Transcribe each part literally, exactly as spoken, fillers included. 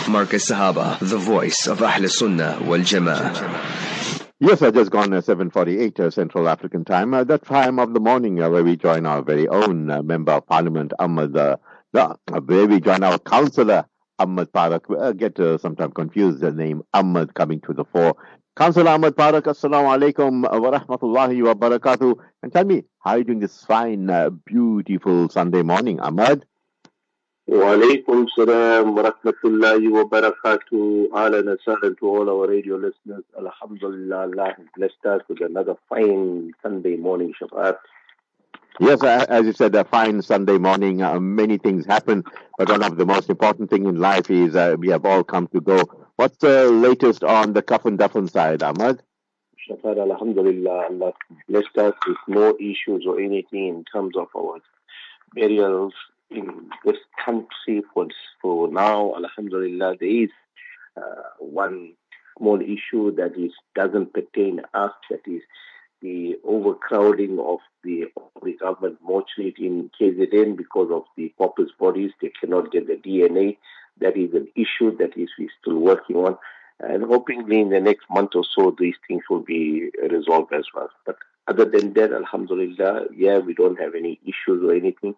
Marcus Sahaba, the voice of Ahl Sunnah wal Jama'ah. Yes, I just gone uh, seven forty-eight uh, Central African time. Uh, that time of the morning uh, where we join our very own uh, Member of Parliament, Ahmad, uh, the, uh, where we join our councillor, Ahmad Parak. Uh, get uh, sometimes confused the name Ahmad coming to the fore. Councillor Ahmad Parak, Assalamu alaikum wa rahmatullahi wa barakatuh. And tell me, how are you doing this fine, uh, beautiful Sunday morning, Ahmad? Walaikum salam wa rahmatullahi wa barakatuh. Ahlan wa sahlan to all our radio listeners. Alhamdulillah, Allah has blessed us with another fine Sunday morning Shabbat. Yes, uh, as you said, a fine Sunday morning. Uh, many things happen, but one of the most important thing in life is uh, we have all come to go. What's the latest on the Kafan Dafan side, Ahmad? Shabbat, Alhamdulillah, Allah blessed us with no issues or anything in terms of our burials in this country. For, for now, Alhamdulillah, there is uh, one small issue that is doesn't pertain us, that is the overcrowding of the, of the government mortuary in K Z N because of the corpus bodies. They cannot get the D N A. That is an issue that is we're still working on. And hopefully in the next month or so, these things will be resolved as well. But other than that, Alhamdulillah, yeah, we don't have any issues or anything.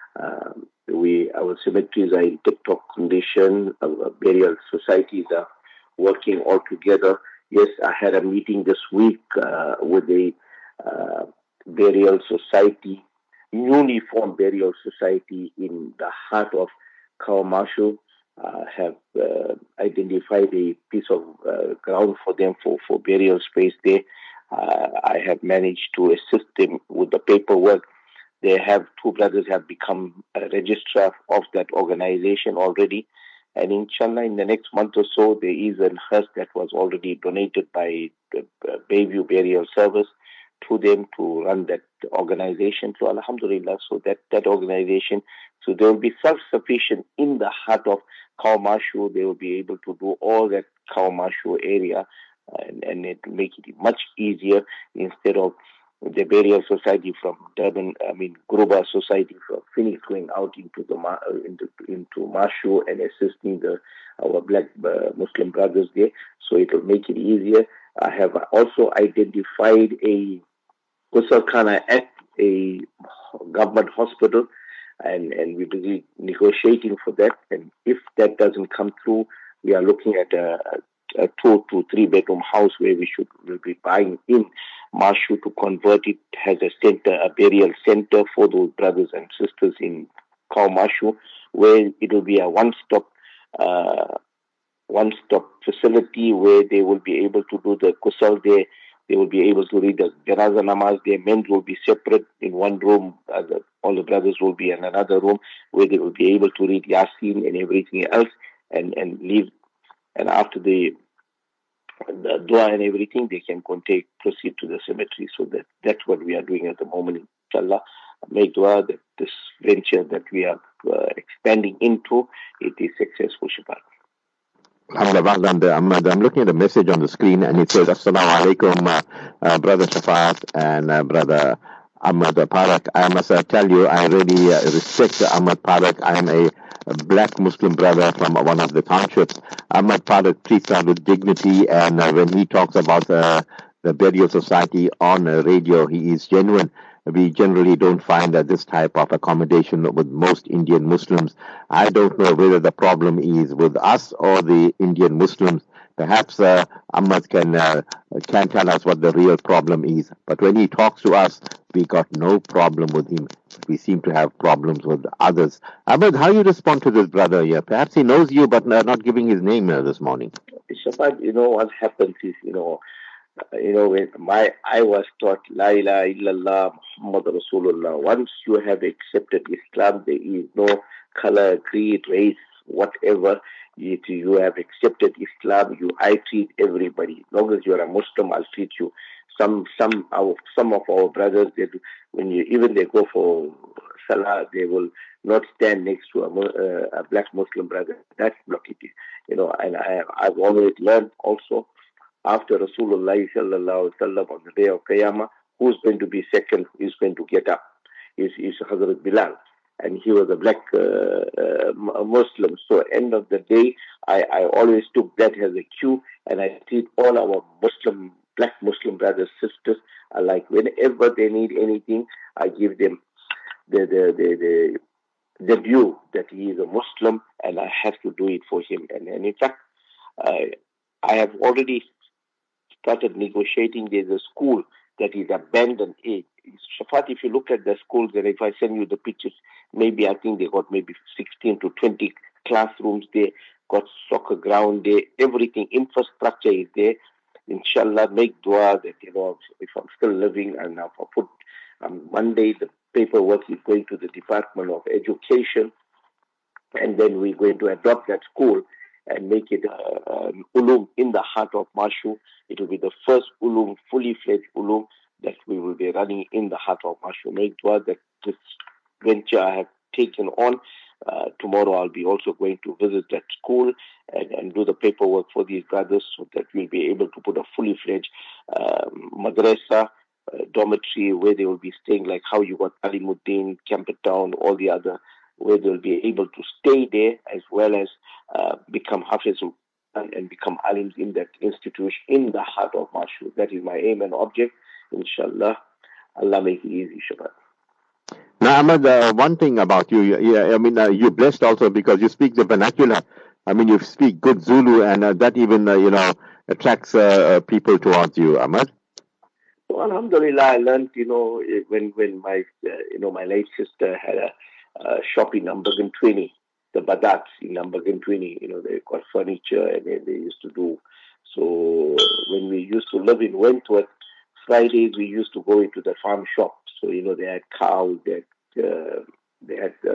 Um, we our cemeteries are in tip-top condition. Our burial societies are working all together. Yes, I had a meeting this week uh, with the uh, burial society, newly formed burial society in the heart of Kawamashu. Uh, have uh, identified a piece of uh, ground for them for, for burial space there. Uh, I have managed to assist them with the paperwork. They have, two brothers have become a registrar of that organization already. And inshallah, in the next month or so, there is a hearse that was already donated by the Bayview Burial Service to them to run that organization. So alhamdulillah, so that, that organization, so they will be self-sufficient in the heart of Kawamashu. They will be able to do all that Kawamashu area, and, and it will make it much easier instead of the burial society from Durban, I mean, Gruba society from Phoenix going out into the into into Mashu and assisting the our black uh, Muslim brothers there. So it will make it easier. I have also identified a Kusalkhana at a government hospital, and and we're busy negotiating for that. And if that doesn't come through, we are looking at a, a two to three bedroom house where we should will be buying in Mashu to convert it as a center, a burial center for those brothers and sisters in Kawamashu, where it will be a one-stop, uh, one-stop facility where they will be able to do the kusal there. They will be able to read the Janaza Namaz. Their men will be separate in one room. Uh, the, all the brothers will be in another room where they will be able to read Yasin and everything else and, and leave. And after the the dua and everything, they can take proceed to the cemetery. So that that's what we are doing at the moment. Inshallah, make dua that this venture that we are uh, expanding into, it is successful. Shabbat. I'm, I'm looking at a message on the screen and it says, Assalamu alaikum, uh, uh, Brother Shafat and uh, Brother Ahmad Parak. I must uh, tell you, I really uh, respect Ahmad Parak. I am a, a black Muslim brother from uh, one of the townships. Ahmad Parak treats us with dignity, and uh, when he talks about uh, the burial society on uh, radio, he is genuine. We generally don't find uh, this type of accommodation with most Indian Muslims. I don't know whether the problem is with us or the Indian Muslims. Perhaps uh, Ahmad can uh, can tell us what the real problem is. But when he talks to us, we got no problem with him. We seem to have problems with others. Ahmad, how you respond to this brother here? Perhaps he knows you, but uh, not giving his name uh, this morning. Shafat, you know what happens is, you know, uh, you know, when my I was taught La ilaha illallah Muhammad Rasulullah. Once you have accepted Islam, there is no color, creed, race, whatever. If you have accepted Islam, you I treat everybody. As long as you are a Muslim, I'll treat you. Some some our some of our brothers, they do, when you even they go for Salah, they will not stand next to a, uh, a black Muslim brother. That's blockage, you know. And I I've always learned also, after Rasulullah sallallahu alaihi wasallam on the day of Qiyamah, who's going to be second? Who's going to get up? Is is Hazrat Bilal. And he was a black uh, uh, Muslim. So at the end of the day, I, I always took that as a cue, and I treat all our Muslim, black Muslim brothers, sisters, like whenever they need anything, I give them the the the the, the due that he is a Muslim, and I have to do it for him. And, and in fact, uh, I have already started negotiating. There's a school that is abandoned. Shafat, if you look at the schools, and if I send you the pictures, maybe I think they got maybe sixteen to twenty classrooms there, got soccer ground there, everything, infrastructure is there. Inshallah, make dua that, you know, if I'm still living, and I'll put um, Monday the paperwork is going to the Department of Education, and then we're going to adopt that school and make it uh, um, ulum in the heart of Mashu. It will be the first ulum, fully fledged ulum that we will be running in the heart of Mashu. Make dua that this venture I have taken on. Uh, tomorrow I'll be also going to visit that school and, and do the paperwork for these brothers so that we'll be able to put a fully fledged um, madrasa, uh, dormitory where they will be staying, like how you got Alimuddin, Campbelltown, all the other, where they'll be able to stay there as well as uh, become Hafiz and, and become alims in that institution in the heart of Mashu. That is my aim and object. Inshallah, Allah make it easy, Shabbat. Now, Ahmad, uh, one thing about you, yeah, I mean, uh, you're blessed also because you speak the vernacular. I mean, you speak good Zulu, and uh, that even, uh, you know, attracts uh, uh, people towards you, Ahmad. So, alhamdulillah, I learned, you know, when when my, uh, you know, my late sister had a, a shop in Nambagan twenty, the Badats in Nambagan twenty, you know, they got furniture and they, they used to do. So, when we used to live in Wentworth, Fridays we used to go into the farm shop. So, you know, they had cows, they had, uh, they had uh,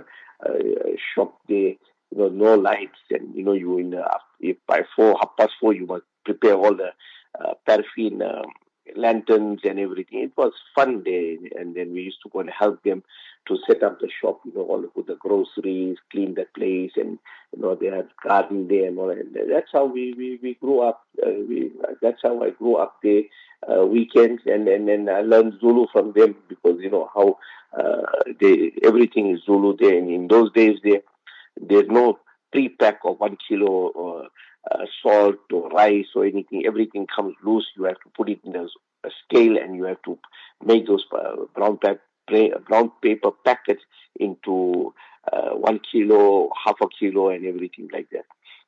a shop there, you know, no lights. And, you know, you in uh, if by four, half past four, you must prepare all the uh, paraffin um, lanterns and everything. It was fun there. And then we used to go and help them to set up the shop, you know, all put the groceries, clean the place. And, you know, they had garden there and all. And that's how we, we, we grew up. Uh, we, that's how I grew up there. Uh, weekends and, and and I learned Zulu from them because you know how uh, they everything is Zulu there. And in those days, there there's no pre-pack of one kilo or uh, salt or rice or anything. Everything comes loose. You have to put it in a, a scale and you have to make those uh, brown pack brown paper packets into uh, one kilo, half a kilo, and everything like that.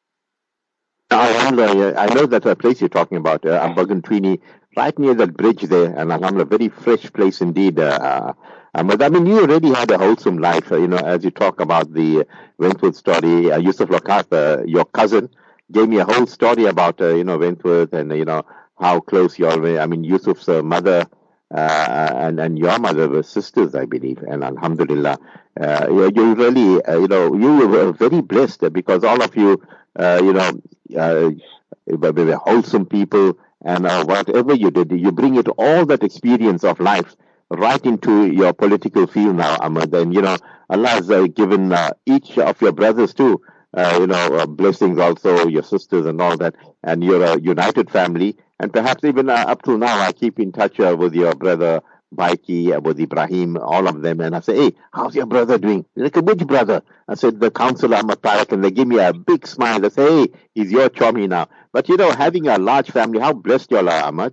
Alhamdulillah, I know that uh, place you're talking about, uh, Nambagan twenty, right near that bridge there, and Alhamdulillah, very fresh place indeed. Uh, uh, but I mean, you already had a wholesome life, uh, you know, as you talk about the Wentworth story. Uh, Yusuf Lakat, uh, your cousin, gave me a whole story about, uh, you know, Wentworth and, uh, you know, how close you all were. I mean, Yusuf's uh, mother uh, and, and your mother were sisters, I believe, and Alhamdulillah. Uh, you, you really, uh, you know, you were very blessed because all of you, uh, you know, uh, we were wholesome people, and uh, whatever you did, you bring it all that experience of life right into your political field now, Ahmad. And you know, Allah has uh, given uh, each of your brothers too, uh, you know, uh, blessings also, your sisters and all that, and you're a united family. And perhaps even uh, up to now, I keep in touch uh, with your brother Baiki, uh, with Ibrahim, all of them, and I say, hey, how's your brother doing? They're like, which brother? I said, the councillor Ahmad Tarak, and they give me a big smile. They say, hey, he's your chummy now. But you know, having a large family, how blessed you all are, Ahmad.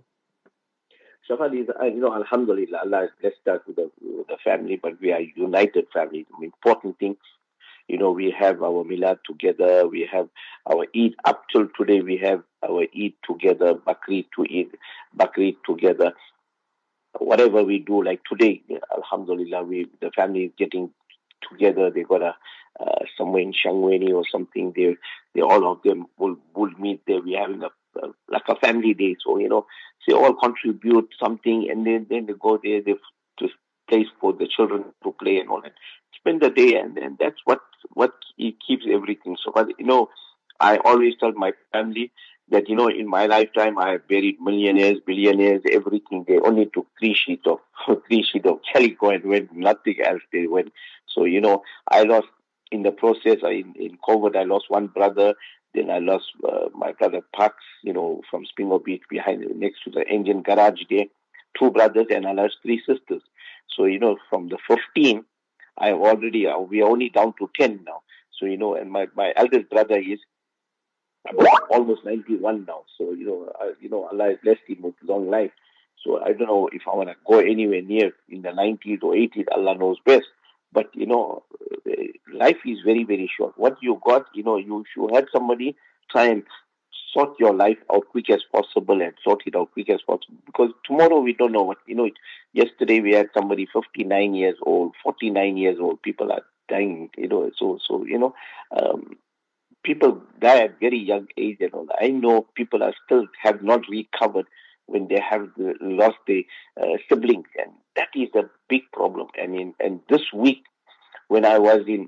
Shafat is, you know, alhamdulillah, Allah has blessed us with the, with the family, but we are a united family. The important thing, you know, we have our Milad together, we have our Eid, up till today, we have our Eid together, Bakrid to Eid, Bakrid together. Whatever we do, like today, alhamdulillah, we the family is getting together. They got a uh, somewhere in Shangweni or something. They, they all of them will will meet there. We're having a uh, like a family day. So you know, they all contribute something, and then then they go there. They to place for the children to play and all that. Spend the day, and and that's what what it keeps everything. So, but you know, I always tell my family that, you know, in my lifetime, I have buried millionaires, billionaires, everything. They only took three sheets of three sheets of calico and went, nothing else they went. So, you know, I lost in the process, in, in COVID, I lost one brother. Then I lost uh, my brother Pax, you know, from Spingo Beach behind, next to the engine garage there. Two brothers, and I lost three sisters. So, you know, from the fifteen, I have already, uh, we are only down to ten now. So, you know, and my, my eldest brother is about almost ninety-one now. So, you know, uh, you know, Allah has blessed him with long life. So I don't know if I want to go anywhere near in the nineties or eighties. Allah knows best. But, you know, uh, life is very, very short. What you got, you know, you should have somebody try and sort your life out quick as possible and sort it out quick as possible. Because tomorrow we don't know what, you know, yesterday we had somebody fifty-nine years old, forty-nine years old. People are dying, you know, so, so, you know, um, people die at very young age and all that. I know people are still have not recovered when they have the, lost their uh, siblings, and that is a big problem. I mean, and this week when I was in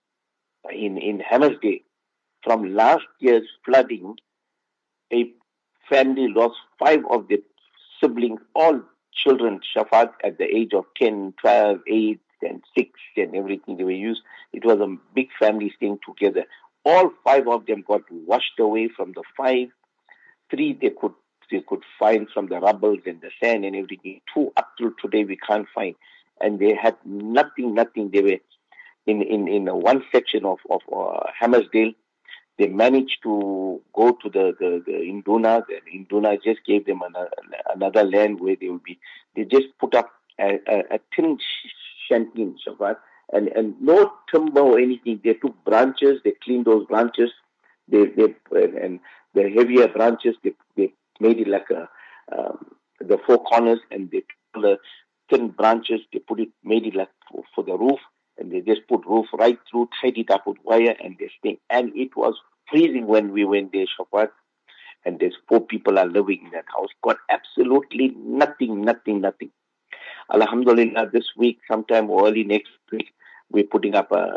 in in Hammersgate, from last year's flooding, a family lost five of their siblings, all children, Shafat, at the age of ten, twelve, eight, and six, and everything they were used. It was a big family staying together. All five of them got washed away from the five. Three they could they could find from the rubbles and the sand and everything. Two up till today we can't find. And they had nothing, nothing. They were in, in, in one section of, of uh, Hammersdale. They managed to go to the, the, the Induna. The Induna just gave them another, another land where they will be. They just put up a, a, a tin shanty in Shafat, and, and no timber or anything. They took branches, they cleaned those branches, they, they and the heavier branches, they, they made it like a, um, the four corners, and they took the thin branches, they put it, made it like for, for the roof, and they just put roof right through, tied it up with wire, and they stay. And it was freezing when we went there, Shafat, and there's four people are living in that house. Got absolutely nothing, nothing, nothing. Alhamdulillah, this week, sometime or early next week, we're putting up a,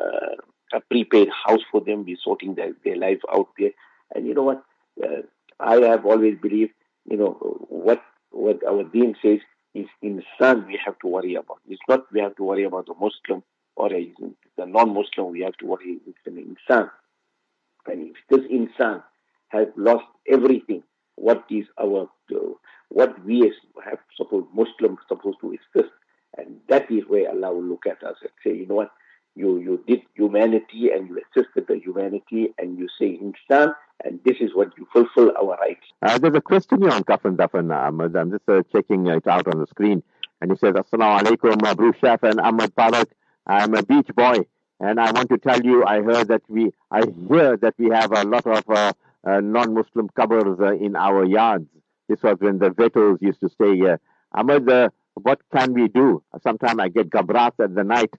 a prepaid house for them. We're sorting their, their life out there. And you know what? Uh, I have always believed, you know, what what our deen says is insan we have to worry about. It's not we have to worry about a Muslim or a, the non-Muslim. We have to worry. It's an insan. And if this insan has lost everything, what is our, uh, what we as have supposed, Muslims supposed to assist? And that is where Allah will look at us and say, you know what, you, you did humanity and you assisted the humanity, and you say insan, and this is what you fulfill our rights. Uh, there's a question here on Kafan Dafan, Ahmed. I'm just uh, checking it out on the screen. And he says, Assalamu alaikum, uh, Bruce Shaf and Ahmed Parak. I'm a beach boy, and I want to tell you, I heard that we, I hear that we have a lot of uh, uh, non-Muslim covers uh, in our yards. This was when the Vetos used to stay here. Ahmed, uh, what can we do? Sometimes I get gabras at the night.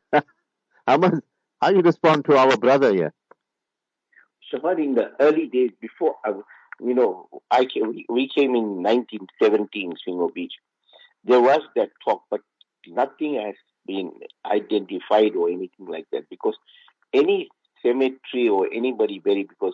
Ahmed, how do you respond to our brother here? Shafat, in the early days, before, I, you know, I came, we, we came in nineteen seventeen, Svingo Beach. There was that talk, but nothing has been identified or anything like that, because any cemetery or anybody buried, because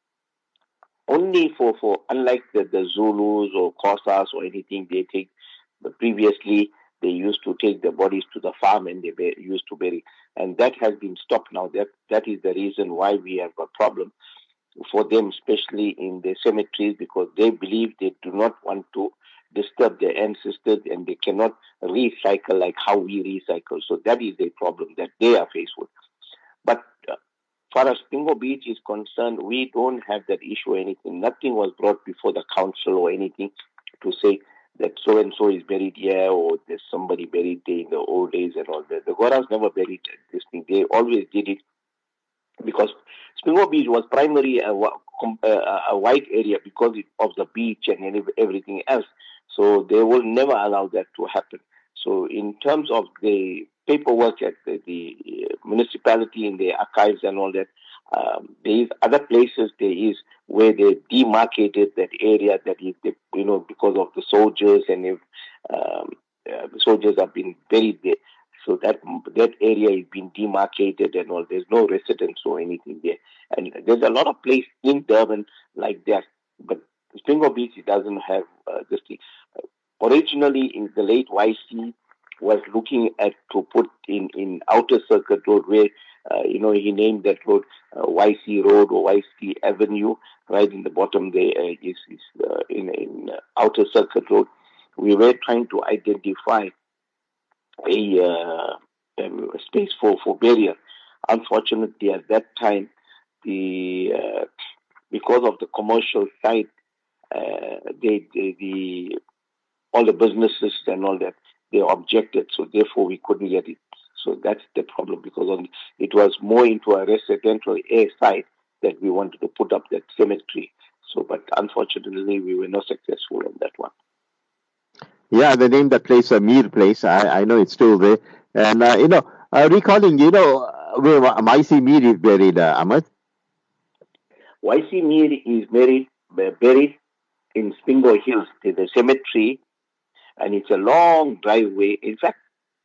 only for, for unlike the, the Zulus or Xhosas or anything, they take, but previously they used to take the bodies to the farm and they be, used to bury, and that has been stopped now. That that is the reason why we have a problem for them, especially in the cemeteries, because they believe they do not want to disturb their ancestors, and they cannot recycle like how we recycle. So that is the problem that they are faced with. But uh, far as Svingo Beach is concerned, we don't have that issue or anything. Nothing was brought before the council or anything to say that so-and-so is buried here, or there's somebody buried there in the old days and all that. The Goras never buried this thing. They always did it because Svingo Beach was primarily a, a, a white area because of the beach and everything else. So they will never allow that to happen. So in terms of the paperwork at the, the municipality in the archives and all that, um, there is other places there is where they demarcated that area, that is, the, you know, because of the soldiers, and if um, uh, the soldiers have been buried there. So that that area is being demarcated and all. There's no residence or anything there. And there's a lot of places in Durban like that. But Svingo Beach, it doesn't have uh, this thing. Originally, in the late Y C was looking at to put in, in Outer Circuit Road, where, uh, you know, he named that road uh, Y C Road or Y C Avenue, right in the bottom there uh, is, is uh, in, in uh, Outer Circuit Road. We were trying to identify a, uh, um, a space for, for burial. Unfortunately, at that time, the uh, because of the commercial side, uh, they, they, the all the businesses and all that, they objected. So therefore, we couldn't get it. So that's the problem, because on, it was more into a residential air side that we wanted to put up that cemetery. So, but unfortunately, we were not successful on that one. Yeah, they named that place a Mir place. I, I know it's still there. And, uh, you know, uh, recalling, you know, where Maisi Mir is buried, uh, Ahmad? Y C Mir is buried, buried in Spingo Hills. There's a cemetery, and it's a long driveway. In fact,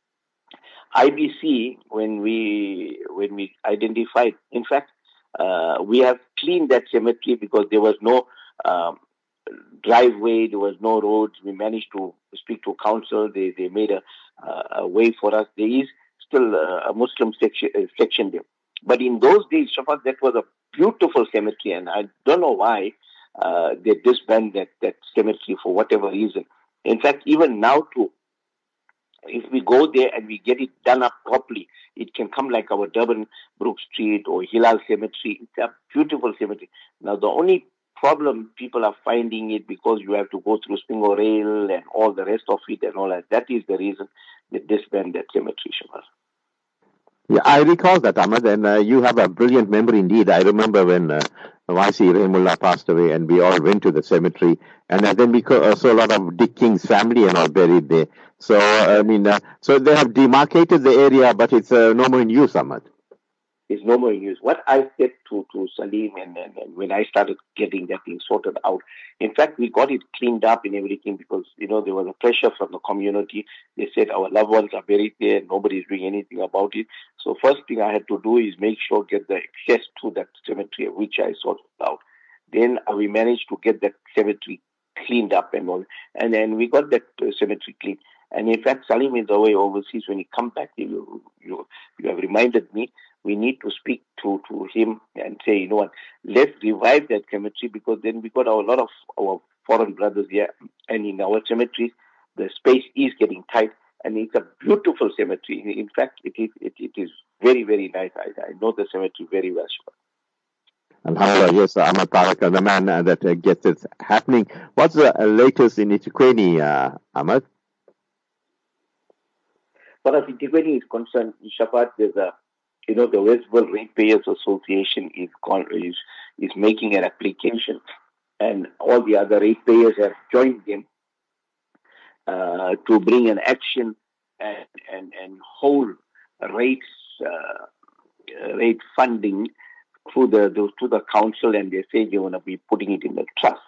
I B C, when we when we identified, in fact, uh, we have cleaned that cemetery because there was no um, driveway, there was no roads. We managed to speak to council. They they made a, uh, a way for us. There is still a, a Muslim section, uh, section there. But in those days, Shafat, that was a beautiful cemetery, and I don't know why uh, they disbanded that, that cemetery for whatever reason. In fact, even now too, if we go there and we get it done up properly, it can come like our Durban Brook Street or Hilal Cemetery. It's a beautiful cemetery. Now, the only problem people are finding it because you have to go through Spingo Rail and all the rest of it and all that. That is the reason they disband that cemetery, Shamal. Yeah, I recall that, Ahmad, and uh, you have a brilliant memory indeed. I remember when uh, Y C Rahimullah passed away and we all went to the cemetery, and uh, then we uh, saw a lot of Dick King's family and all buried there. So, uh, I mean, uh, so they have demarcated the area, but it's uh, no more in use, Ahmad. It's no more in use. What I said to, to Salim and, and, and when I started getting that thing sorted out, in fact, we got it cleaned up and everything because, you know, there was a pressure from the community. They said our loved ones are buried there. Nobody's doing anything about it. So first thing I had to do is make sure get the access to that cemetery, which I sorted out. Then uh, we managed to get that cemetery cleaned up and all. And then we got that uh, cemetery cleaned. And in fact, Salim is away overseas. When he come back, you, you, you have reminded me, we need to speak to, to him and say, you know what, let's revive that cemetery, because then we got our, a lot of our foreign brothers here, and in our cemeteries, the space is getting tight, and it's a beautiful cemetery. In fact, it is it, it is very, very nice. I, I know the cemetery very well. Alhamdulillah, yes, Ahmad Parak, the man uh, that uh, gets it happening. What's the uh, latest in eThekwini, uh, Ahmad? As far as eThekwini is concerned, Shafat, there's a You know, the Westville Ratepayers Association is, is is making an application, and all the other ratepayers have joined them uh, to bring an action and and, and hold rates uh, rate funding through the, the to the council, and they say they want to be putting it in the trust.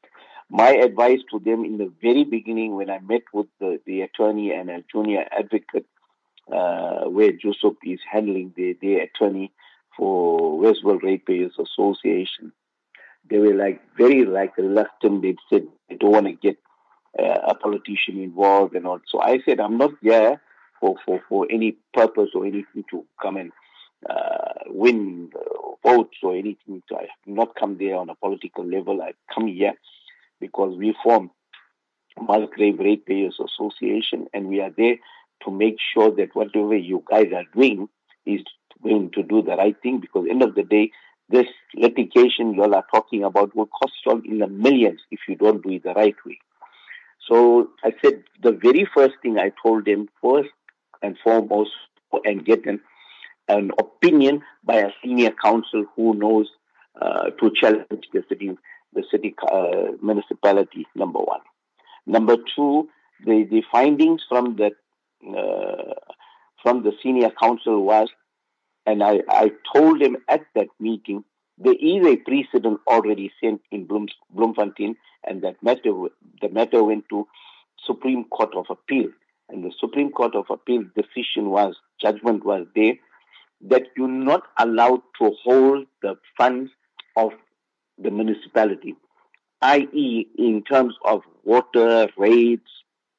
My advice to them in the very beginning, when I met with the, the attorney and a junior advocate, Uh, where Joseph is handling the, the attorney for Westville Ratepayers Association, they were like very like reluctant. They said they don't want to get uh, a politician involved and all. So I said I'm not there for, for, for any purpose or anything to come and uh, win uh, votes or anything. So I have not come there on a political level. I've come here because we form Musgrave Ratepayers Association, and we are there to make sure that whatever you guys are doing is going to do the right thing, because end of the day, this litigation you all are talking about will cost you all in the millions if you don't do it the right way. So I said the very first thing I told them, first and foremost, and get an, an opinion by a senior council who knows uh, to challenge the city, the city uh, municipality, number one. Number two, the, the findings from that Uh, from the senior council was, and I, I told them at that meeting, there is a precedent already sent in Bloem, Bloemfontein, and that matter the matter went to Supreme Court of Appeal, and the Supreme Court of Appeal decision was, judgment was there, that you're not allowed to hold the funds of the municipality, that is in terms of water, rates,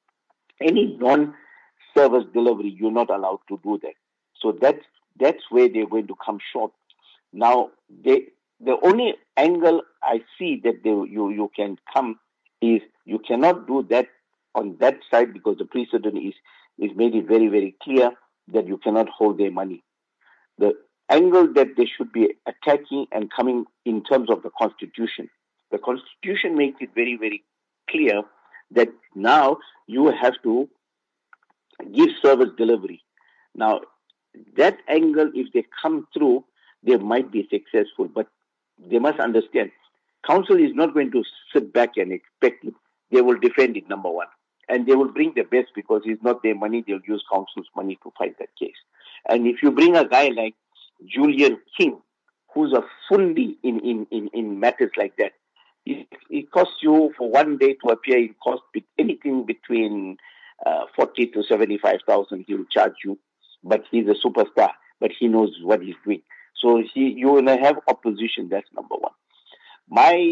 any non service delivery, you're not allowed to do that. So that's that's where they're going to come short. Now, they, the only angle I see that they, you you can come is you cannot do that on that side, because the precedent is is made it very very clear that you cannot hold their money. The angle that they should be attacking and coming in terms of the Constitution. The Constitution makes it very, very clear that now you have to give service delivery. Now, that angle, if they come through, they might be successful, but they must understand, council is not going to sit back and expect it. They will defend it, number one. And they will bring the best because it's not their money. They'll use council's money to fight that case. And if you bring a guy like Julian King, who's a fundi in, in, in, in matters like that, it, it costs you for one day to appear. It costs anything between uh, forty to seventy-five thousand. He'll charge you, but he's a superstar. But he knows what he's doing. So he, you will have opposition. That's number one. My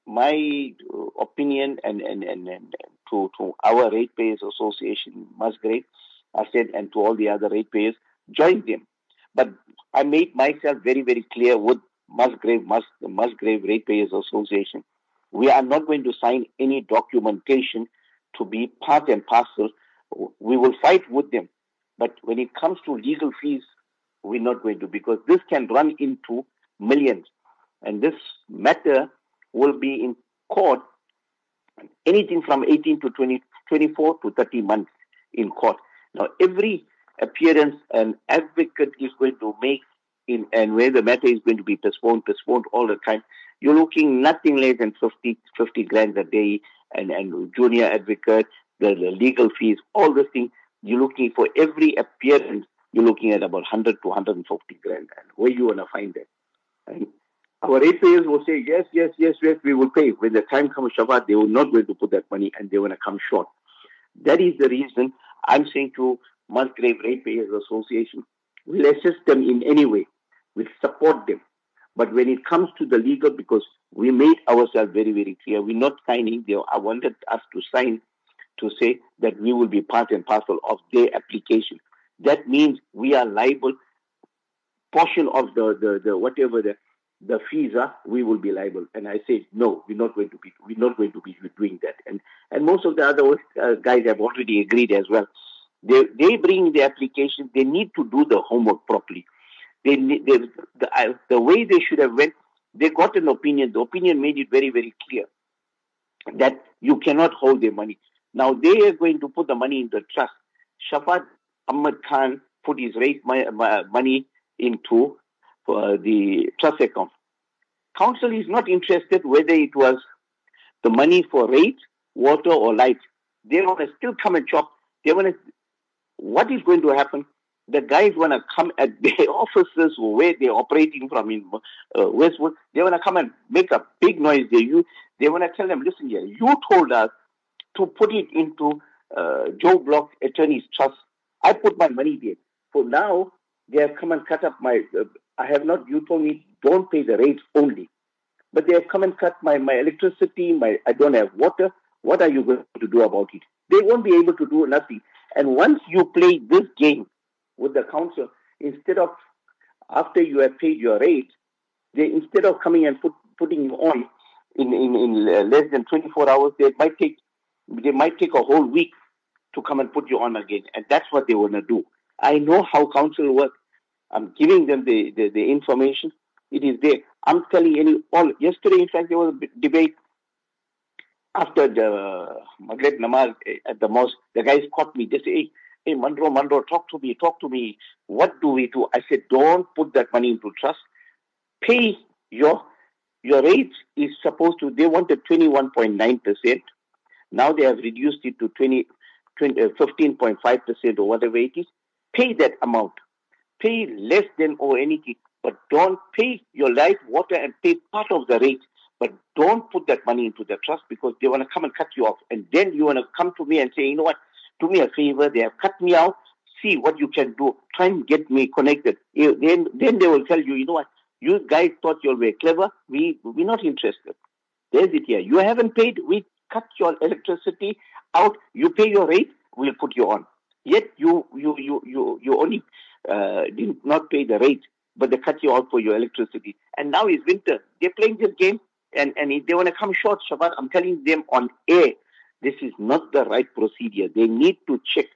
my opinion and and and, and to to our ratepayers association, Musgrave, I said, and to all the other ratepayers, join them. But I made myself very very clear with Musgrave Mus, Musgrave Ratepayers Association. We are not going to sign any documentation to be part and parcel. We will fight with them, but when it comes to legal fees, we're not going to, because this can run into millions, and this matter will be in court anything from eighteen to twenty, twenty-four to thirty months in court. Now, every appearance an advocate is going to make in, and where the matter is going to be postponed, postponed all the time, you're looking nothing less than fifty, fifty grand a day, and, and junior advocate, the, the legal fees, all the things. You're looking for every appearance, you're looking at about one hundred to one hundred fifty grand. And where you want to find that? And our ratepayers will say, yes, yes, yes, yes, we will pay. When the time comes, Shafaat, they will not going to put that money and they want to come short. That is the reason I'm saying to Musgrave Ratepayers Association, we'll assist them in any way. We'll support them. But when it comes to the legal, because we made ourselves very, very clear, we're not signing. They, I wanted us to sign to say that we will be part and parcel of their application. That means we are liable. Portion of the, the, the whatever the, the fees are, we will be liable. And I say, no, we're not going to be, we're not going to be doing that. And and most of the other uh, guys have already agreed as well. They they bring the application. They need to do the homework properly. They, they the uh, the way they should have went. They got an opinion. The opinion made it very very clear that you cannot hold their money. Now they are going to put the money in the trust. Shafaat Ahmad Khan put his rate money into uh, the trust account. Council is not interested whether it was the money for rate, water or light. They want to still come and chop. They want to. What is going to happen? The guys want to come at their offices where they're operating from in uh, Westwood. They want to come and make a big noise. They you. They want to tell them, listen here, you told us to put it into uh, Joe Block Attorney's Trust. I put my money there. For now, they have come and cut up my, uh, I have not, you told me don't pay the rates only. But they have come and cut my, my electricity, my I don't have water. What are you going to do about it? They won't be able to do nothing. And once you play this game with the council, instead of, after you have paid your rate, they, instead of coming and put, putting you on in, in, in less than twenty-four hours, they might take, they might take a whole week to come and put you on again. And that's what they want to do. I know how council works. I'm giving them the, the, the information. It is there. I'm telling any, all, yesterday, in fact, there was a debate after the Maghrib Namaz at the mosque. The guys caught me. They say, hey, hey, Mandro, Mandro, talk to me, talk to me. What do we do? I said, don't put that money into trust. Pay your, your rate is supposed to, they wanted twenty-one point nine percent. Now they have reduced it to twenty, twenty, uh, fifteen point five percent or whatever it is. Pay that amount. Pay less than or anything, but don't pay your light, water, and pay part of the rate. But don't put that money into the trust because they want to come and cut you off. And then you want to come to me and say, you know what, do me a favor. They have cut me out. See what you can do. Try and get me connected. Then, then they will tell you, you know what, you guys thought you were clever. We, we're not interested. There's it here. You haven't paid. We cut your electricity out. You pay your rate. We'll put you on. Yet you, you, you, you, you only uh, did not pay the rate, but they cut you out for your electricity. And now it's winter. They're playing this game. And, and if they want to come short, Shafaat, I'm telling them on air, this is not the right procedure. They need to check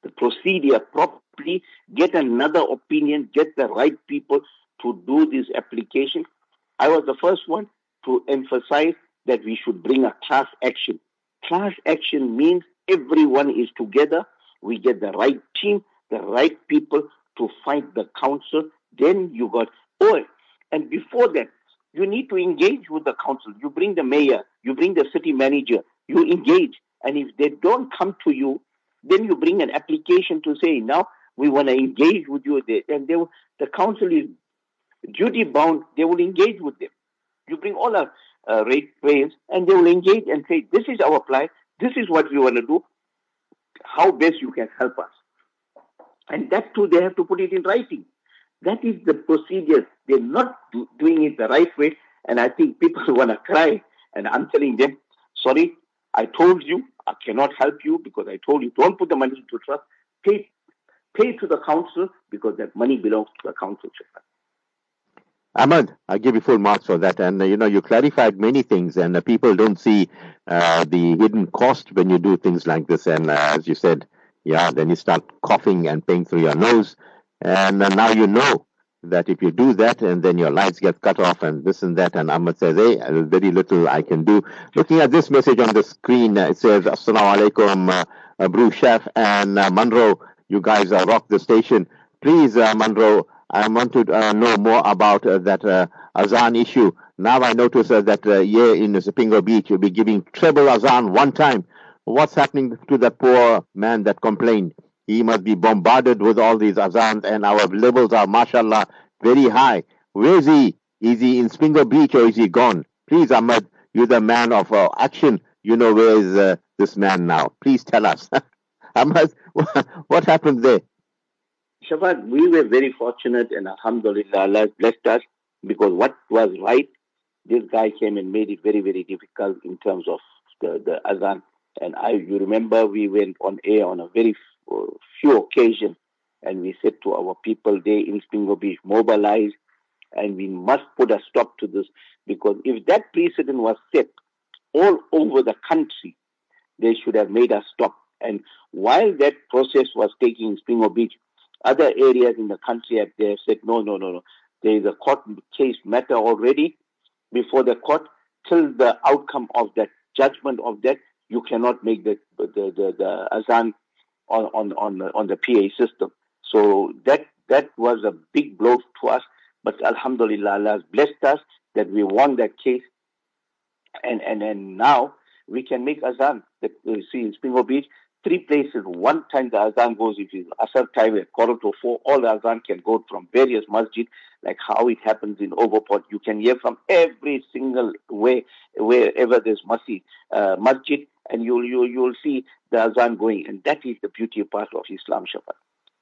the procedure properly, get another opinion, get the right people to do this application. I was the first one to emphasize that we should bring a class action. Class action means everyone is together. We get the right team, the right people to fight the council. Then you got, oh, and before that, you need to engage with the council. You bring the mayor, you bring the city manager, you engage. And if they don't come to you, then you bring an application to say, now we want to engage with you. And they, the council is duty bound. They will engage with them. You bring all our uh, ratepayers and they will engage and say, this is our plight. This is what we want to do. How best you can help us. And that too, they have to put it in writing. That is the procedure. They're not do, doing it the right way. And I think people want to cry. And I'm telling them, sorry, I told you, I cannot help you because I told you, don't put the money into trust. Pay, pay to the council because that money belongs to the council. Ahmad, I give you full marks for that. And, uh, you know, you clarified many things and uh, people don't see uh, the hidden cost when you do things like this. And uh, as you said, yeah, then you start coughing and paying through your nose. And uh, now you know that if you do that and then your lights get cut off and this and that, and Ahmad says, hey, there's very little I can do. Looking at this message on the screen, uh, it says, Assalamu alaikum, uh, uh, Bruce Chef and uh, Monroe, you guys uh, rock the station. Please, uh, Monroe, I want to uh, know more about uh, that uh, Azan issue. Now I notice uh, that uh, here in Sipingo Beach, you'll be giving treble Azan one time. What's happening to that poor man that complained? He must be bombarded with all these azans, and our levels are, mashallah, very high. Where is he? Is he in Spingo Beach or is he gone? Please, Ahmad, you're the man of uh, action. You know where is uh, this man now. Please tell us. Ahmad, what happened there? Shafat, we were very fortunate and alhamdulillah, Allah blessed us because what was right, this guy came and made it very, very difficult in terms of the, the azan. And I, you remember we went on air on a very uh, few occasions and we said to our people there in Spingo Beach, mobilize and we must put a stop to this because if that precedent was set all over the country, they should have made us stop. And while that process was taking in Spingo Beach, other areas in the country have they have said, no, no, no, no. There is a court case matter already before the court till the outcome of that judgment of that. You cannot make the the the, the azan on on on the, on the P A system. So that that was a big blow to us. But alhamdulillah, Allah has blessed us that we won that case, and and and now we can make azan. That you see in Spingo Beach, three places. One time the azan goes, if it's Asar time at quarter to four, all the azan can go from various masjid, like how it happens in Overport. You can hear from every single way, wherever there's masjid, uh, masjid, and you'll, you'll, you'll see the azan going. And that is the beauty part of Islam, Shafat.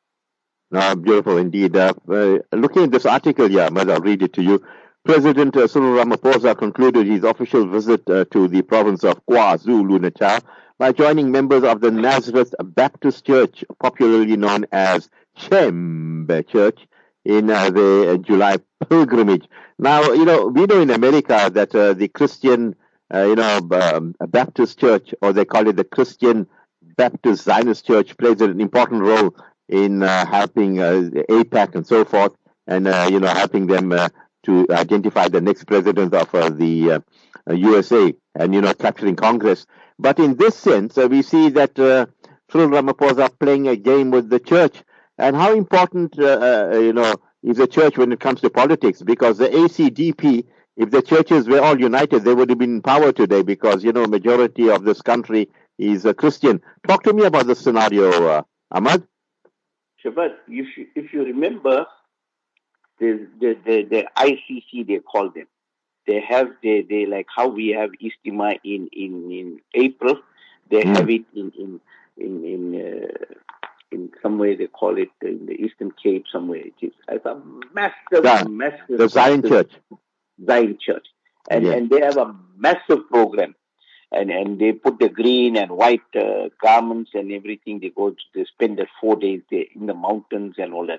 No, beautiful indeed. Uh, uh, looking at this article here, I'll read it to you. President uh, Cyril Ramaphosa concluded his official visit uh, to the province of KwaZulu-Natal by joining members of the Nazareth Baptist Church, popularly known as Chembe Church, in uh, the uh, July pilgrimage. Now, you know, we know in America that uh, the Christian, uh, you know, um, Baptist Church, or they call it the Christian Baptist Zionist Church, plays an important role in uh, helping uh, AIPAC and so forth, and, uh, you know, helping them uh, to identify the next president of uh, the uh, uh, U S A and, you know, capturing Congress. But in this sense, uh, we see that uh, Cyril Ramaphosa playing a game with the church. And how important, uh, uh, you know, is the church when it comes to politics? Because the A C D P, if the churches were all united, they would have been in power today because, you know, majority of this country is a Christian. Talk to me about this scenario, uh, Ahmad. Shabbat, if you, if you remember, the, the, the, the I C C, they call them. They have, they, they like how we have Istima in, in, in April, they mm. have it in, in, in, in, uh, in some way they call it in the Eastern Cape somewhere. It is as a massive, yeah, massive... The Zion massive, Church. Zion Church. And, yeah. and they have a massive program. And and they put the green and white uh, garments and everything. They go, to, they spend the four days there in the mountains and all that.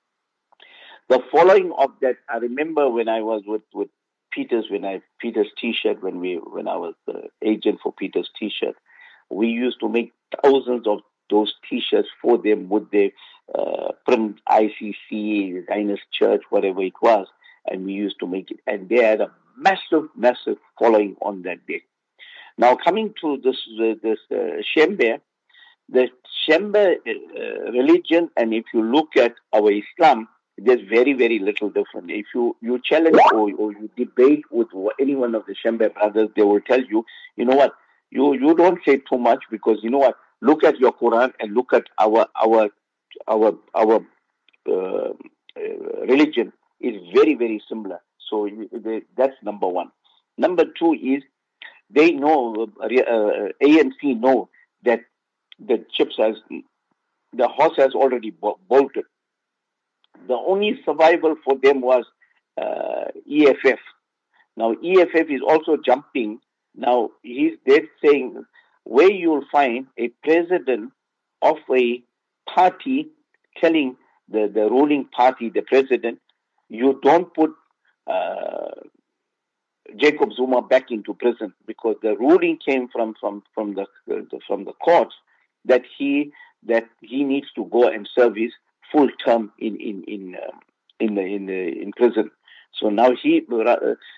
The following of that, I remember when I was with, with Peter's, when I Peter's T-shirt, when we when I was the agent for Peter's T-shirt, we used to make thousands of those T-shirts for them with the uh, print I C C, Zionist Church, whatever it was, and we used to make it. And they had a massive, massive following on that day. Now, coming to this uh, this uh, Shembe, the Shembe uh, religion, and if you look at our Islam, there's very, very little different. If you, you challenge or, or you debate with any one of the Shembe brothers, they will tell you, you know what, you, you don't say too much because, you know what, look at your Quran and look at our our our our uh, uh, religion is very, very similar. So they, that's number one. Number two is they know, uh, A N C know that the chips has, the horse has already bolted. The only survival for them was uh, E F F. Now, E F F is also jumping. Now, he's they're saying where you'll find a president of a party telling the, the ruling party, the president, you don't put uh, Jacob Zuma back into prison because the ruling came from from from the, the from the courts that he that he needs to go and serve his full term in in in uh, in the in the in prison. So now he uh,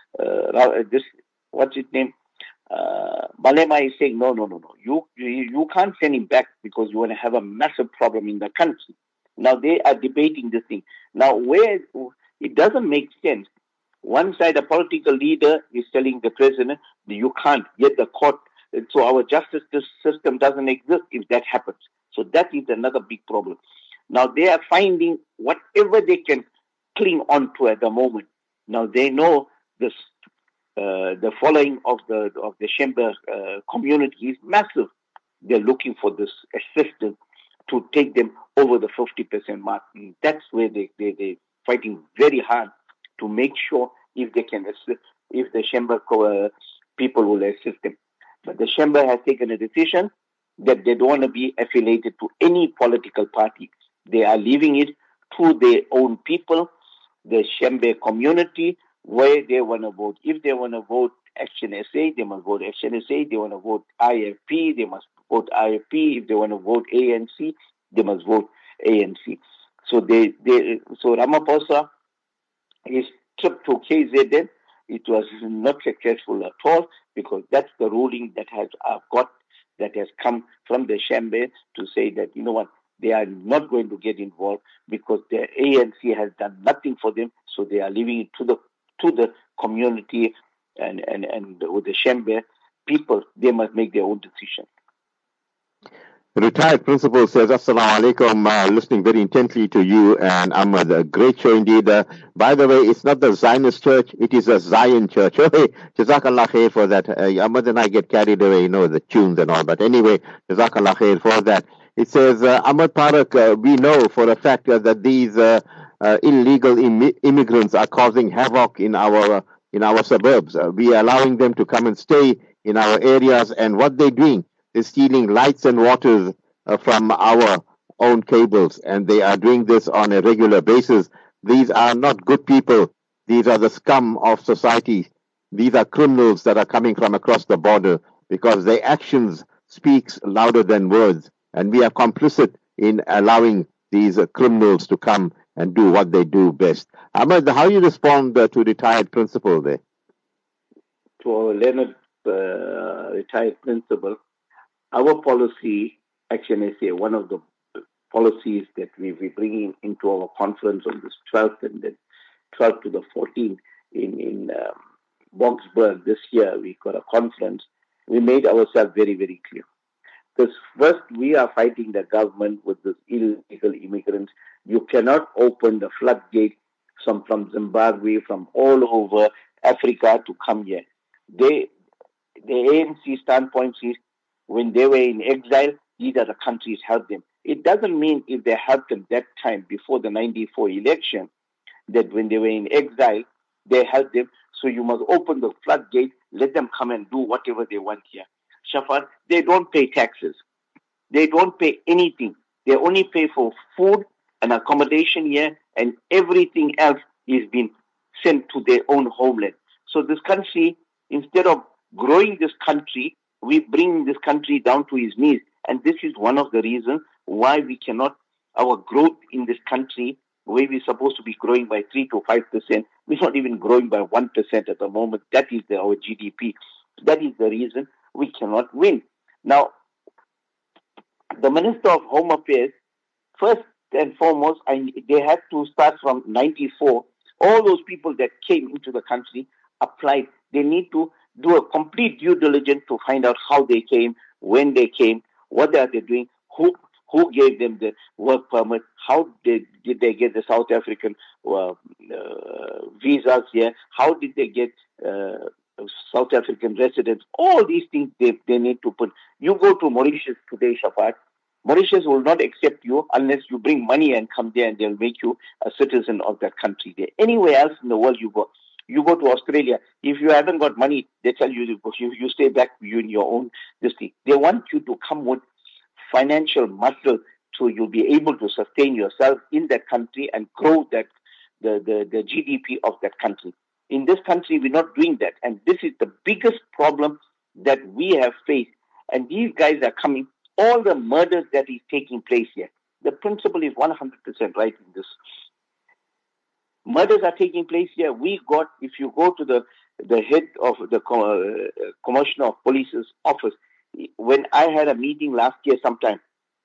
uh, this what's his name uh, Malema is saying no no no no you, you you can't send him back because you want to have a massive problem in the country. Now they are debating this thing. Now where it doesn't make sense. One side, a political leader is telling the president that you can't, yet the court, so our justice system doesn't exist if that happens. So that is another big problem. Now they are finding whatever they can cling on to at the moment. Now they know this, uh, the following of the of the Shembe uh, community is massive. They're looking for this assistance to take them over the fifty percent mark. And that's where they, they, they're fighting very hard to make sure if they can assist, if the Shembe uh, people will assist them. But the Shembe has taken a decision that they don't want to be affiliated to any political party. They are leaving it to their own people, the Shembe community, where they want to vote. If they want to vote Action S A, they must vote Action S A. They want to vote I F P, they must vote I F P. If they want to vote A N C, they must vote A N C. So they, they so Ramaphosa, his trip to K Z N, it was not successful at all because that's the ruling that has uh, got that has come from the Shembe to say that, you know what, they are not going to get involved because the A N C has done nothing for them, so they are leaving it to the to the community and, and, and with the Shembe people, they must make their own decision. Retired principal says, Assalamu alaikum, uh, listening very intently to you and Ahmad. A great show indeed. Uh, by the way, it's not the Zionist church, it is a Zion church. Hey, Jazakallah khair for that. Uh, Ahmad and I get carried away, you know, the tunes and all. But anyway, Jazakallah khair for that. It says, uh, Ahmad Parak, uh, we know for a fact uh, that these uh, uh, illegal Im- immigrants are causing havoc in our uh, in our suburbs. Uh, we are allowing them to come and stay in our areas, and what they're doing is stealing lights and waters uh, from our own cables, and they are doing this on a regular basis. These are not good people. These are the scum of society. These are criminals that are coming from across the border because their actions speaks louder than words, and we are complicit in allowing these uh, criminals to come and do what they do best. Ahmed, how you respond uh, to retired principal there? To our Leonard uh, retired principal, our policy, Action S A, one of the policies that we will be bringing into our conference on this twelfth and then twelfth to the fourteenth in, in um, Boxburg this year, we got a conference. We made ourselves very, very clear. Because first, we are fighting the government with this illegal immigrants. You cannot open the floodgate from, from Zimbabwe, from all over Africa to come here. They, the A N C standpoint is when they were in exile, these are the countries helped them. It doesn't mean if they helped them that time before the ninety-four election, that when they were in exile, they helped them. So you must open the floodgate, let them come and do whatever they want here. Shafat, they don't pay taxes. They don't pay anything. They only pay for food and accommodation here, and everything else is being sent to their own homeland. So this country, instead of growing this country, we bring this country down to its knees. And this is one of the reasons why we cannot, our growth in this country, where we're supposed to be growing by three to five percent, we're not even growing by one percent at the moment. That is the, our G D P. That is the reason we cannot win. Now, the Minister of Home Affairs, first and foremost, I, they had to start from ninety-four. All those people that came into the country applied. They need to do a complete due diligence to find out how they came, when they came, what are they doing, who who gave them the work permit, how did, did they get the South African uh, uh, visas here, how did they get uh, South African residents. All these things they, they need to put. You go to Mauritius today, Shafat, Mauritius will not accept you unless you bring money and come there, and they'll make you a citizen of that country there. Anywhere else in the world you go, you go to Australia, if you haven't got money, they tell you you, you stay back, you in your own this thing. They want you to come with financial muscle so you'll be able to sustain yourself in that country and grow that the, the, the G D P of that country. In this country, we're not doing that. And this is the biggest problem that we have faced. And these guys are coming, all the murders that is taking place here. The principle is one hundred percent right in this. Murders are taking place here. We got, if you go to the, the head of the uh, Commissioner of Police's office, when I had a meeting last year sometime,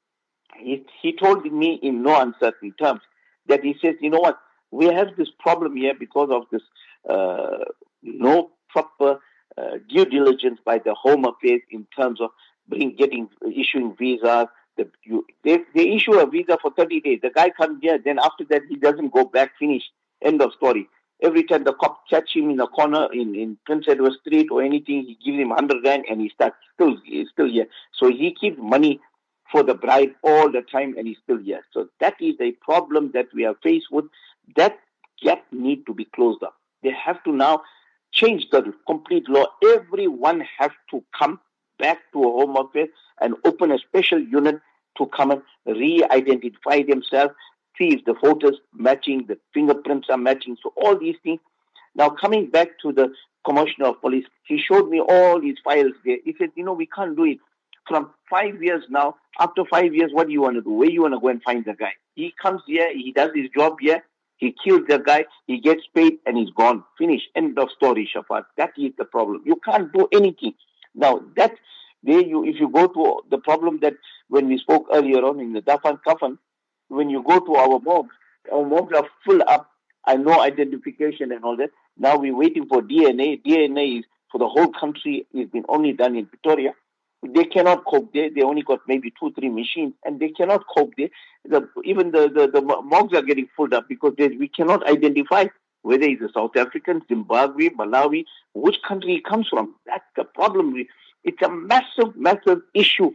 he, he told me in no uncertain terms that he says, you know what, we have this problem here because of this uh, no proper uh, due diligence by the Home Affairs in terms of bring, getting issuing visas. The, you, they, they issue a visa for thirty days. The guy comes here, then after that he doesn't go back, finish, end of story. Every time the cop catch him in a corner in, in Prince Edward Street or anything, he gives him one hundred rand and he starts still, he's still here. So he keeps money for the bride all the time and he's still here. So that is a problem that we are faced with. That gap need to be closed up. They have to now change the complete law. Everyone has to come back to a Home Affairs and open a special unit to come and re-identify themselves, see if the photos matching, the fingerprints are matching. So all these things. Now coming back to the Commissioner of Police, he showed me all these files there. He said, you know, we can't do it. From five years now, after five years, what do you want to do? Where do you want to go and find the guy? He comes here, he does his job here, he kills the guy, he gets paid, and he's gone. Finish. End of story, Shafat. That is the problem. You can't do anything. Now, that there you, if you go to the problem that when we spoke earlier on in the Dafan Kafan, when you go to our mobs, our mobs are full up, and no identification and all that. Now we're waiting for D N A. D N A is for the whole country. It's been only done in Victoria. They cannot cope there. They only got maybe two, three machines, and they cannot cope there. The, even the, the, the mobs are getting filled up because they, we cannot identify whether he's a South African, Zimbabwe, Malawi, which country he comes from. That's the problem. It's a massive, massive issue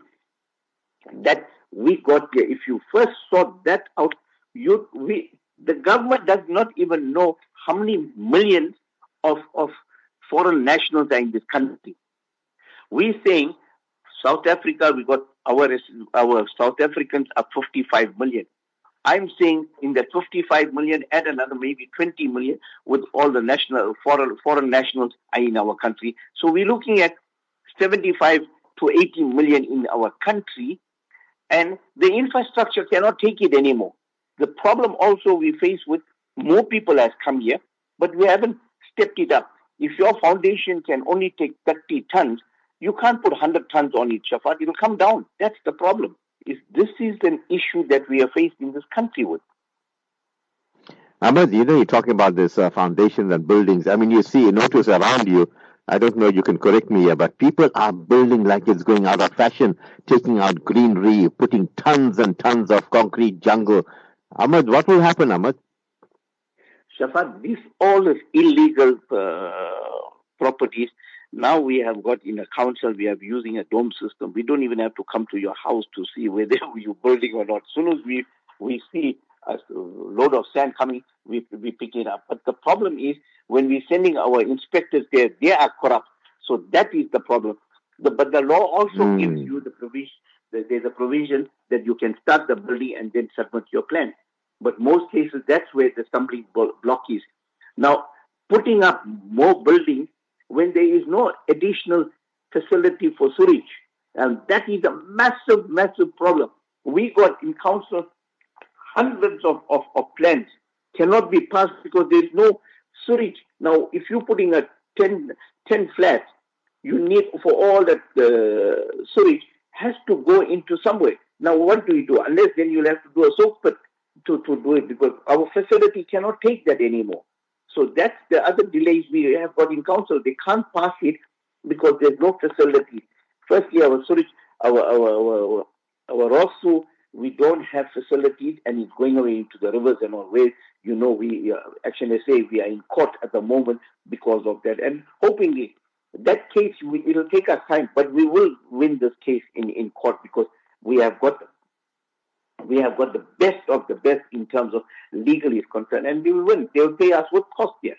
that we got here. If you first sort that out, you we the government does not even know how many millions of, of foreign nationals are in this country. We're saying South Africa, we got our our South Africans are fifty-five million. I'm saying in that fifty-five million, add another maybe twenty million with all the national foreign foreign nationals are in our country. So we're looking at seventy-five to eighty million in our country, and the infrastructure cannot take it anymore. The problem also we face with more people has come here, but we haven't stepped it up. If your foundation can only take thirty tons, you can't put one hundred tons on it, Shafat. It will come down. That's the problem. Is this is an issue that we are faced in this country with. Ahmed, you know, you're talking about this uh, foundations and buildings. I mean, you see, you notice around you, I don't know, you can correct me here, but people are building like it's going out of fashion, taking out greenery, putting tons and tons of concrete jungle. Ahmed, what will happen, Ahmed? Shafat, this all is illegal uh, properties. Now we have got in a council, we are using a dome system. We don't even have to come to your house to see whether you're building or not. As soon as we, we see a load of sand coming, we, we pick it up. But the problem is when we're sending our inspectors there, they are corrupt. So that is the problem. The, but the law also mm. gives you the provision, there's a provision that you can start the building and then submit your plan. But most cases, that's where the stumbling block is. Now, putting up more buildings when there is no additional facility for sewage. And that is a massive, massive problem. We got in council hundreds of, of, of plans cannot be passed because there's no sewage. Now, if you're putting a ten, ten flats, you need for all that uh, sewage has to go into somewhere. Now, what do you do? Unless then you'll have to do a soak pit to, to do it because our facility cannot take that anymore. So that's the other delays we have got in council. They can't pass it because there's no facility. Firstly, our sewage, our our our, our Rosu, we don't have facilities, and it's going away into the rivers and all. Where you know we uh, actually say we are in court at the moment because of that, and hopingly that case we, it'll take us time, but we will win this case in, in court because we have got we have got the best of the best in terms of legally is concerned, and we will win. They will pay us what cost here.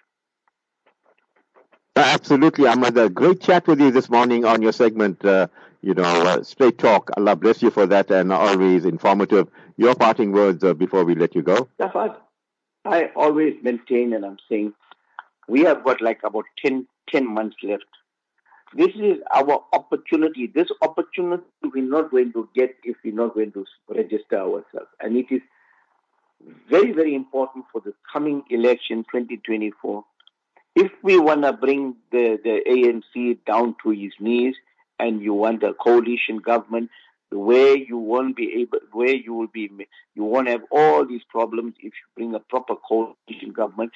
Absolutely, Ahmad. A great chat with you this morning on your segment. Uh, you know, uh, straight talk. Allah bless you for that, and always informative. Your parting words uh, before we let you go. That's what I always maintain, and I'm saying we have got like about ten, ten months left. This is our opportunity. This opportunity we're not going to get if we're not going to register ourselves. And it is very, very important for the coming election twenty twenty-four. If we want to bring the, the A N C down to his knees and you want a coalition government where you won't be able, where you will be, you won't have all these problems if you bring a proper coalition government,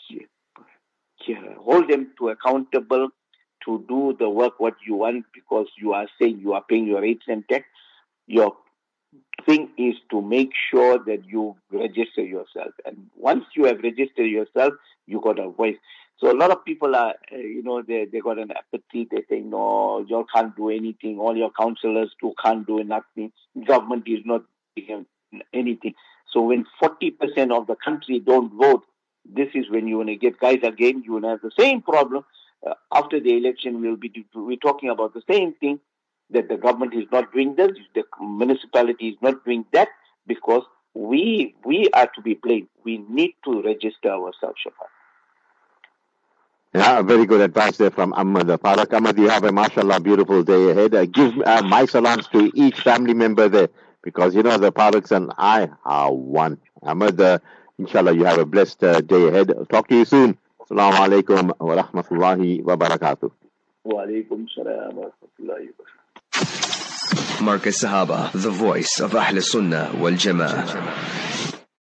hold them to accountable to do the work what you want because you are saying you are paying your rates and tax. Your thing is to make sure that you register yourself. And once you have registered yourself, you got a voice. So a lot of people are, uh, you know, they they got an apathy. They say, no, you can't do anything. All your councillors too can't do nothing. Government is not doing anything. So when forty percent of the country don't vote, this is when you want to get guys again. You will have the same problem. Uh, after the election, we'll be we're talking about the same thing, that the government is not doing this, the municipality is not doing that, because we we are to be blamed. We need to register ourselves, Shafa. Yeah, very good advice there from Ahmad Parak. Ahmad, you have a mashallah beautiful day ahead. Uh, give uh, my salams to each family member there, because you know the Paraks and I are one. Ahmad, uh, inshallah, you have a blessed uh, day ahead. Talk to you soon. Assalamu alaikum wa rahmatullahi wa barakatuh. Wa alaikum salam wa rahmatullahi wa barakatuh. Markaz Sahaba, the voice of Ahl Sunnah wal Jama'ah.